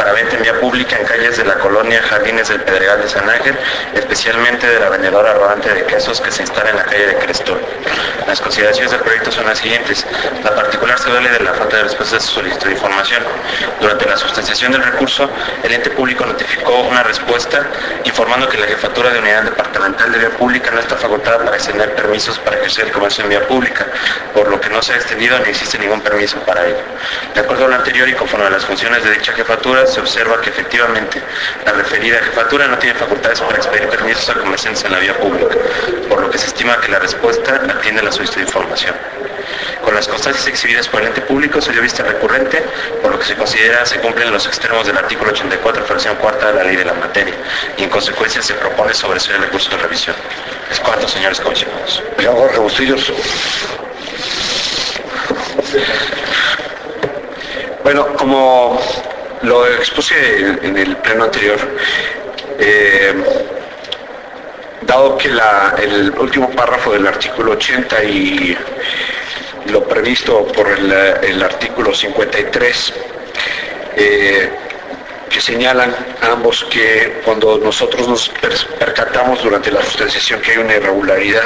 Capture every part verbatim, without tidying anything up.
para venta en vía pública en calles de la colonia Jardines del Pedregal de San Ángel, especialmente de la vendedora rodante de quesos que se instala en la calle de Crestón. Las consideraciones del proyecto son las siguientes. La particular se duele de la falta de respuesta a su solicitud de información. Durante la sustanciación del recurso, el ente público notificó una respuesta informando que la Jefatura de Unidad Departamental de Vía Pública no está facultada para extender permisos para ejercer el comercio en vía pública, por lo que no se ha extendido ni existe ningún permiso para ello. De acuerdo a lo anterior y conforme a las funciones de dicha jefatura, se observa que efectivamente la referida jefatura no tiene facultades para expedir permisos a comerciantes en la vía pública, por lo que se estima que la respuesta atiende a la solicitud de información. Con las constancias exhibidas por el ente público se dio vista recurrente, por lo que se considera se cumplen los extremos del artículo ochenta y cuatro, fracción cuarta de la ley de la materia, y en consecuencia se propone sobreseer el recurso de revisión. Es cuanto, señores comisionados. Señor Jorge Bustillos. Bueno, como lo expuse en el pleno anterior, eh, dado que la, el último párrafo del artículo ochenta y lo previsto por el, el artículo cincuenta y tres, eh, que señalan ambos que cuando nosotros nos percatamos durante la sustanciación que hay una irregularidad,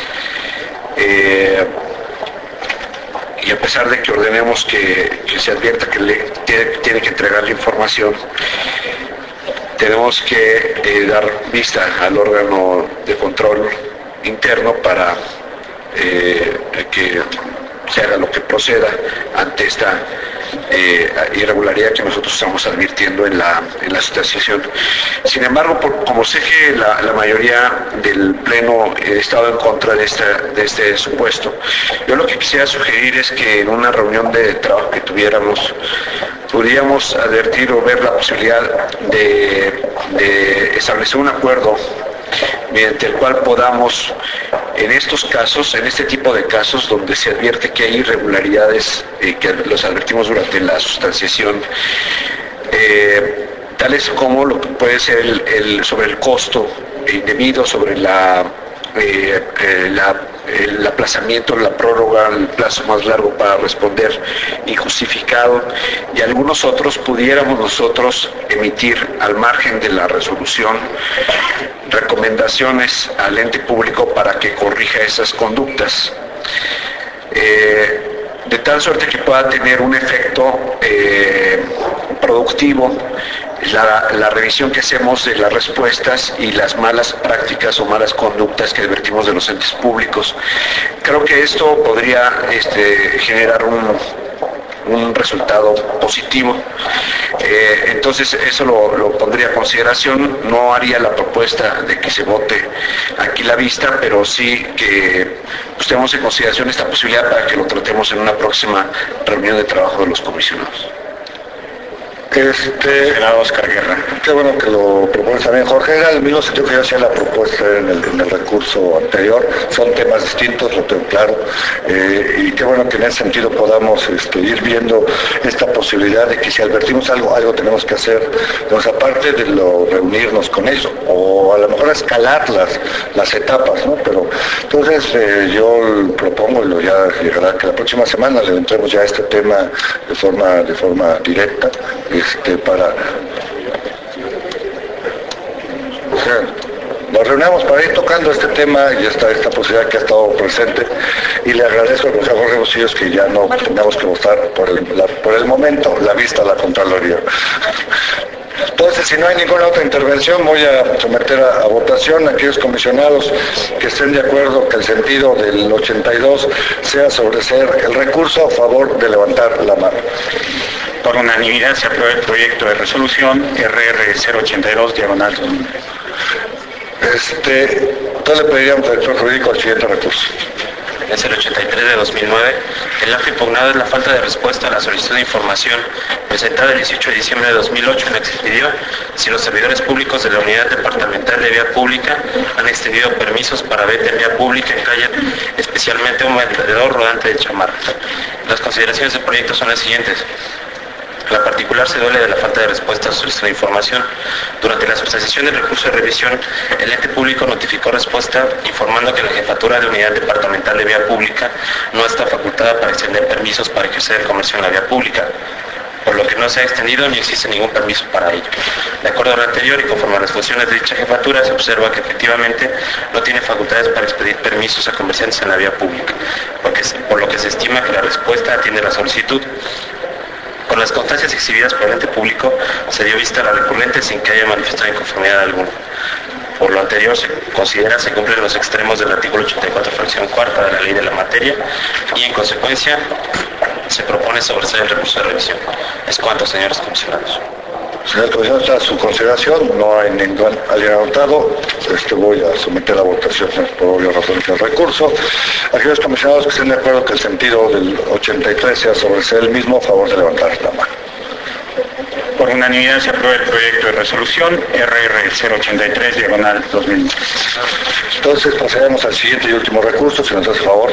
eh, y a pesar de que ordenemos que, que se advierta que le tiene, tiene que entregar la información, tenemos que eh, dar vista al órgano de control interno para eh, que se haga lo que proceda ante esta eh, irregularidad que nosotros estamos advirtiendo en la, en la sustanciación. Sin embargo, por, como sé que la, la mayoría del Pleno ha estado en contra de, esta, de este supuesto, yo lo que quisiera sugerir es que en una reunión de trabajo que tuviéramos, pudiéramos advertir o ver la posibilidad de, de establecer un acuerdo mediante el cual podamos, en estos casos, en este tipo de casos donde se advierte que hay irregularidades, eh, que los advertimos durante la sustanciación, eh, tales como lo que puede ser el, el, sobre el costo indebido, sobre la, eh, eh, la, el aplazamiento, la prórroga, el plazo más largo para responder injustificado, y algunos otros pudiéramos nosotros emitir al margen de la resolución recomendaciones al ente público para que corrija esas conductas, eh, de tal suerte que pueda tener un efecto eh, productivo la, la revisión que hacemos de las respuestas y las malas prácticas o malas conductas que advertimos de los entes públicos. Creo que esto podría este, generar un un resultado positivo. Eh, entonces eso lo, lo pondría a consideración. No haría la propuesta de que se vote aquí la vista, pero sí que pues, tenemos en consideración esta posibilidad para que lo tratemos en una próxima reunión de trabajo de los comisionados. Este, Senador Oscar Guerra. Qué bueno que lo propones también, Jorge. Era el mismo sentido que yo hacía la propuesta en el, en el recurso anterior. Son temas distintos, lo tengo claro. Eh, y qué bueno que en ese sentido podamos este, ir viendo esta posibilidad de que si advertimos algo, algo tenemos que hacer. Entonces, aparte de lo, reunirnos con ellos, o a lo mejor escalar las, las etapas, ¿no? Pero entonces eh, yo propongo, y lo ya llegará, que la próxima semana le entremos ya a este tema de forma, de forma directa. Este, para o sea, nos reunimos para ir tocando este tema y esta, esta posibilidad que ha estado presente, y le agradezco al profesor Jorge Bustillos que ya no tengamos que votar por el, la, por el momento la vista a la Contraloría. Entonces, si no hay ninguna otra intervención, voy a someter a, a votación a aquellos comisionados que estén de acuerdo que el sentido del ochenta y dos sea sobreseer el recurso, a favor de levantar la mano. Por unanimidad se aprueba el proyecto de resolución R R cero ochenta y dos, diagonal dos mil. Este, entonces le pediríamos al director jurídico el siguiente recurso. Es el ochenta y tres de dos mil nueve. El acto impugnado es la falta de respuesta a la solicitud de información presentada el dieciocho de diciembre de dos mil ocho en la que se pidió si los servidores públicos de la Unidad Departamental de Vía Pública han extendido permisos para venta en vía pública en calle, especialmente un vendedor rodante de chamarras. Las consideraciones del proyecto son las siguientes. La particular se duele de la falta de respuesta a su solicitud de información. Durante la sustanciación del recurso de revisión, el ente público notificó respuesta informando que la Jefatura de Unidad Departamental de Vía Pública no está facultada para extender permisos para ejercer el comercio en la vía pública, por lo que no se ha extendido ni existe ningún permiso para ello. De acuerdo a lo anterior y conforme a las funciones de dicha jefatura, se observa que efectivamente no tiene facultades para expedir permisos a comerciantes en la vía pública, porque, por lo que se estima que la respuesta atiende la solicitud. Con las constancias exhibidas por el ente público, se dio vista a la recurrente sin que haya manifestado inconformidad alguna. Por lo anterior, se considera se cumplen los extremos del artículo ochenta y cuatro, fracción cuarta de la ley de la materia, y en consecuencia se propone sobreseer el recurso de revisión. Es cuanto, señores comisionados. Señor comisionado, está a su consideración, no hay ningún alguien anotado. Este, voy a someter a votación por obvias razones el recurso. Aquellos comisionados que estén de acuerdo que el sentido del ochenta y tres sea sobreseer el mismo, a favor de levantar la mano. Por unanimidad se aprueba el proyecto de resolución R R cero ochenta y tres, diagonal dos mil. Entonces procedemos al siguiente y último recurso, si nos hace favor.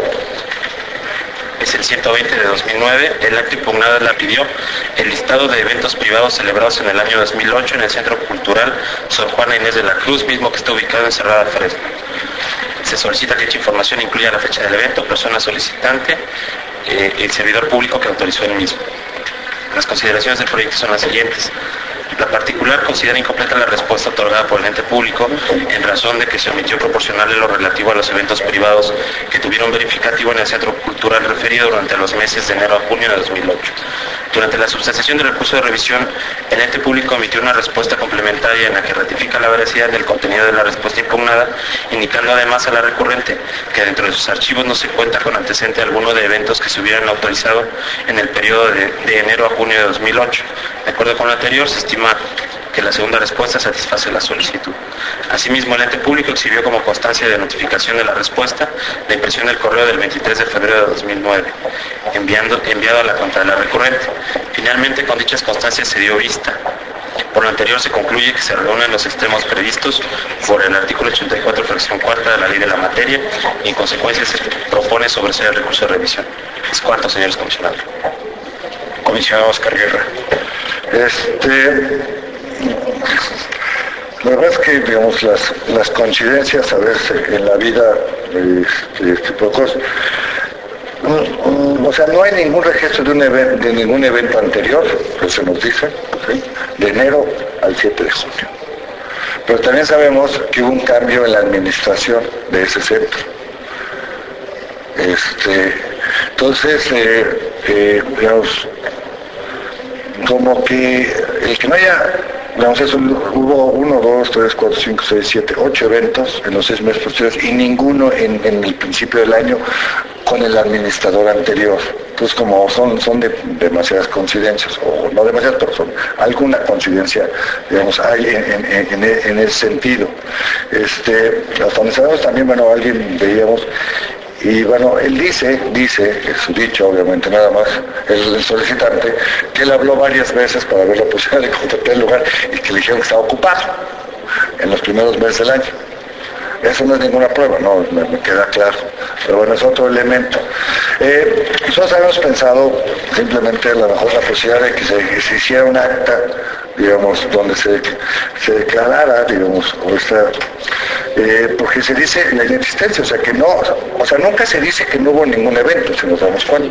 Es el ciento veinte de dos mil nueve, el acto impugnado la pidió el listado de eventos privados celebrados en el año dos mil ocho en el Centro Cultural Sor Juana Inés de la Cruz, mismo que está ubicado en Cerrada Fresno. Se solicita que dicha información incluya la fecha del evento, persona solicitante, eh, el servidor público que autorizó el mismo. Las consideraciones del proyecto son las siguientes. La particular considera incompleta la respuesta otorgada por el ente público en razón de que se omitió proporcionarle lo relativo a los eventos privados que tuvieron verificativo en el centro cultural referido durante los meses de enero a junio de dos mil ocho. Durante la substanciación del recurso de revisión, el ente público emitió una respuesta complementaria en la que ratifica la veracidad del contenido de la respuesta impugnada, indicando además a la recurrente que dentro de sus archivos no se cuenta con antecedente alguno de eventos que se hubieran autorizado en el periodo de, de enero a junio de dos mil ocho. De acuerdo con lo anterior, se estima que la segunda respuesta satisface la solicitud. Asimismo, el ente público exhibió como constancia de notificación de la respuesta la impresión del correo del veintitrés de febrero de dos mil nueve, enviando, enviado a la cuenta de la recurrente. Finalmente, con dichas constancias se dio vista. Por lo anterior, se concluye que se reúnen los extremos previstos por el artículo ochenta y cuatro, fracción cuarta de la ley de la materia, y en consecuencia se propone sobreseer el recurso de revisión. Es cuarto, señores comisionados. Comisionado Oscar Guerra. Este, la verdad es que, digamos, las, las coincidencias a veces en la vida de este, este tipo de cosas, o sea, no hay ningún registro de, un evento, de ningún evento anterior, que se nos dice, ¿sí?, de enero al siete de junio. Pero también sabemos que hubo un cambio en la administración de ese centro. Este, entonces, eh, eh, digamos, como que el que no haya, digamos, eso, hubo uno, dos, tres, cuatro, cinco, seis, siete, ocho eventos en los seis meses posteriores y ninguno en, en el principio del año con el administrador anterior. Entonces, como son, son de, demasiadas coincidencias, o no demasiadas, pero son alguna coincidencia, digamos, hay en, en, en, en ese sentido. Este, hasta donde sabemos también, bueno, alguien veíamos. Y bueno, él dice, dice, es su dicho obviamente nada más, el solicitante, que él habló varias veces para ver la posibilidad de contratar el lugar y que le dijeron que estaba ocupado en los primeros meses del año. Eso no es ninguna prueba, no, me, me queda claro. Pero bueno, es otro elemento. Eh, nosotros habíamos pensado simplemente a lo mejor la posibilidad de que se, que se hiciera un acta, digamos, donde se, se declarara, digamos, o esta, eh, porque se dice la inexistencia, o sea que no, o sea, nunca se dice que no hubo ningún evento, si nos damos cuenta.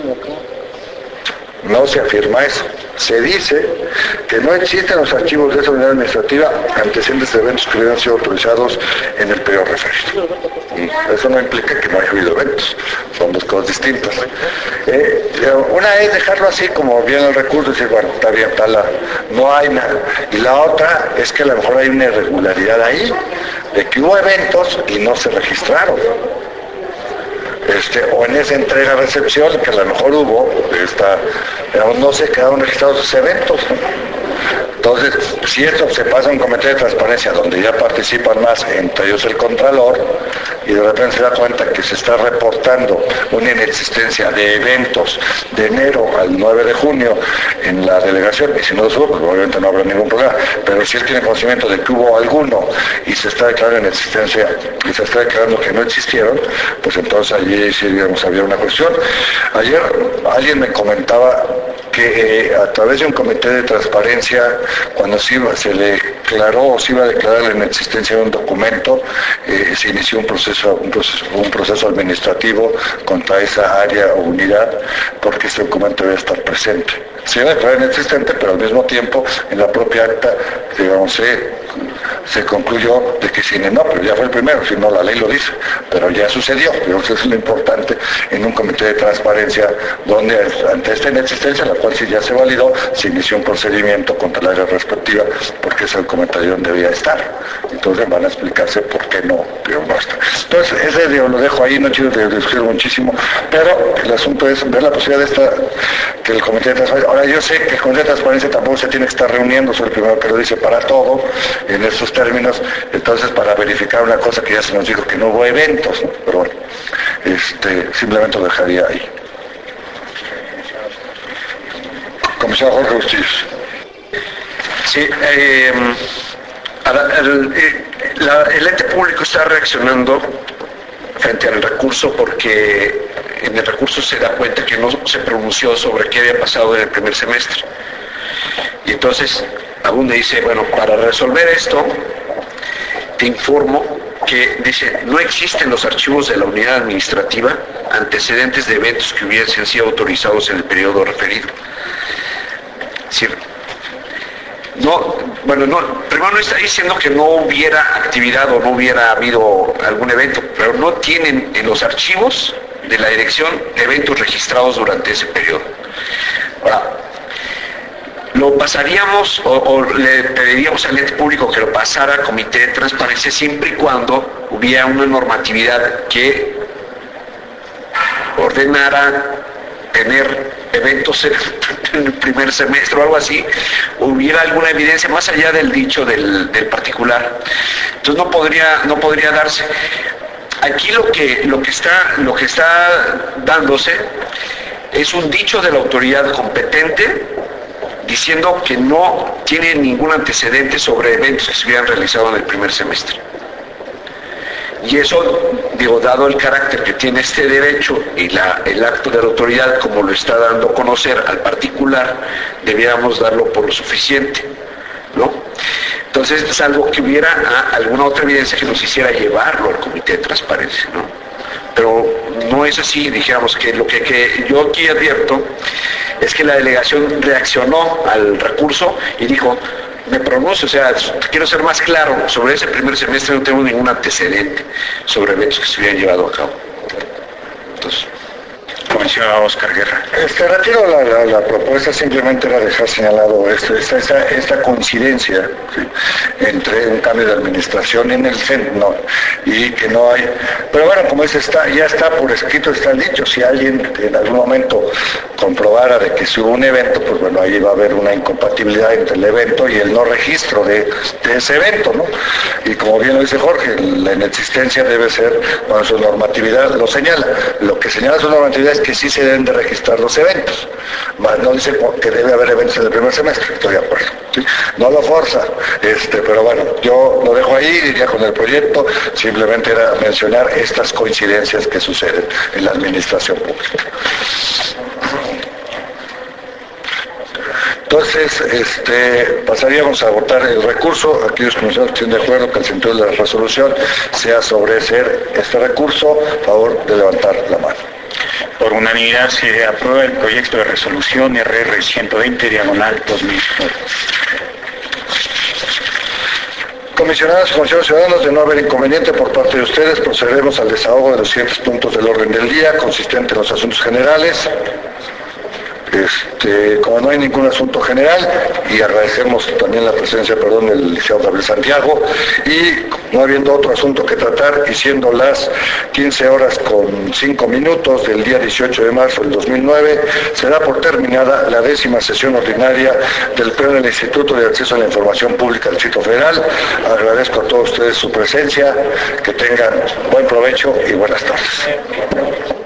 No se afirma eso. Se dice que no existen los archivos de esa unidad administrativa antecedentes de eventos que hubieran sido autorizados en el periodo referido. Eso no implica que no haya habido eventos, son dos cosas distintas. Eh, una es dejarlo así como viene el recurso y decir, bueno, está bien, está la, no hay nada. Y la otra es que a lo mejor hay una irregularidad ahí, de que hubo eventos y no se registraron. Este, o en esa entrega-recepción, que a lo mejor hubo, esta, digamos, no se quedaron registrados esos eventos, ¿no? Entonces, si esto se pasa a un comité de transparencia donde ya participan más, entre ellos el Contralor, y de repente se da cuenta que se está reportando una inexistencia de eventos de enero al nueve de junio en la delegación, y si no los hubo, pues obviamente no habrá ningún problema, pero si él tiene conocimiento de que hubo alguno y se está declarando inexistencia y se está declarando que no existieron, pues entonces allí sí, digamos, había una cuestión. Ayer alguien me comentaba que eh, a través de un comité de transparencia, cuando se, iba, se le declaró o se iba a declarar la inexistencia de un documento, eh, se inició un proceso, un proceso, un proceso administrativo contra esa área o unidad, porque ese documento debe estar presente. se declara inexistente, pero al mismo tiempo en la propia acta, digamos, se se concluyó de que si no, pero ya fue el primero, si no la ley lo dice, pero ya sucedió. Eso es lo importante en un comité de transparencia donde ante esta inexistencia, la cual sí ya se validó, se inició un procedimiento contra la área respectiva porque ese el comentario donde debía estar. Entonces van a explicarse por qué no, no está. Entonces ese digo, lo dejo ahí, no quiero discutir muchísimo, pero el asunto es ver la posibilidad de esta, que el comité de transparencia, ahora yo sé que el comité de transparencia tampoco se tiene que estar reuniendo, soy el primero que lo dice para todo, en estos términos, entonces para verificar una cosa que ya se nos dijo que no hubo eventos, ¿no? Pero bueno, este, simplemente lo dejaría ahí. Comisionado Jorge Bustillos. Sí, eh, el, la, el ente público está reaccionando frente al recurso porque en el recurso se da cuenta que no se pronunció sobre qué había pasado en el primer semestre. Y entonces aún me dice, bueno, para resolver esto, te informo que dice, no existen los archivos de la unidad administrativa antecedentes de eventos que hubiesen sido autorizados en el periodo referido. Es decir, no, bueno, no, primero no está diciendo que no hubiera actividad o no hubiera habido algún evento, pero no tienen en los archivos de la dirección eventos registrados durante ese periodo. Ahora, lo pasaríamos o, o le pediríamos al ente público que lo pasara al comité de transparencia siempre y cuando hubiera una normatividad que ordenara tener eventos en el primer semestre o algo así, hubiera alguna evidencia más allá del dicho del, del particular. Entonces no podría, no podría darse. Aquí lo que, lo que está, lo que está dándose es un dicho de la autoridad competente diciendo que no tiene ningún antecedente sobre eventos que se hubieran realizado en el primer semestre. Y eso, digo, dado el carácter que tiene este derecho y la, el acto de la autoridad, como lo está dando a conocer al particular, debiéramos darlo por lo suficiente, ¿no? Entonces, salvo que hubiera ah, alguna otra evidencia que nos hiciera llevarlo al comité de transparencia, ¿no? Pero no es así, dijéramos que lo que, que yo aquí advierto es que la delegación reaccionó al recurso y dijo, me pronuncio, o sea, quiero ser más claro, sobre ese primer semestre no tengo ningún antecedente sobre eventos que se hubieran llevado a cabo. Entonces, Comisionado Oscar Guerra. Este, retiro la, la, la propuesta, simplemente era dejar señalado esto, esta, esta, esta coincidencia, ¿sí?, entre un cambio de administración en el centro, no, y que no hay, pero bueno, como es, está, ya está por escrito, está dicho, si alguien en algún momento comprobara de que si hubo un evento, pues bueno, ahí va a haber una incompatibilidad entre el evento y el no registro de, de ese evento, ¿no? Y como bien lo dice Jorge, la inexistencia debe ser, cuando su normatividad lo señala, lo que señala su normatividad es que sí se deben de registrar los eventos, más no dice que debe haber eventos en el primer semestre, estoy de acuerdo, ¿sí? No lo forza, este, pero bueno, yo lo dejo ahí, diría con el proyecto, simplemente era mencionar estas coincidencias que suceden en la administración pública. Entonces, este, pasaríamos a votar el recurso. Aquellos comisionados que estén de acuerdo que el sentido de la resolución sea sobre ese, este recurso, a favor de levantar la mano. Por unanimidad se aprueba el proyecto de resolución R R ciento veinte, diagonal dos mil nueve. Comisionados y comisionados ciudadanos, de no haber inconveniente por parte de ustedes, procederemos al desahogo de los siguientes puntos del orden del día, consistente en los asuntos generales. Este, como no hay ningún asunto general, y agradecemos también la presencia, perdón, del licenciado Gabriel Santiago, y no habiendo otro asunto que tratar, y siendo las quince horas con cinco minutos del día dieciocho de marzo del dos mil nueve, será por terminada la décima sesión ordinaria del Pleno del Instituto de Acceso a la Información Pública del Distrito Federal. Agradezco a todos ustedes su presencia, que tengan buen provecho y buenas tardes.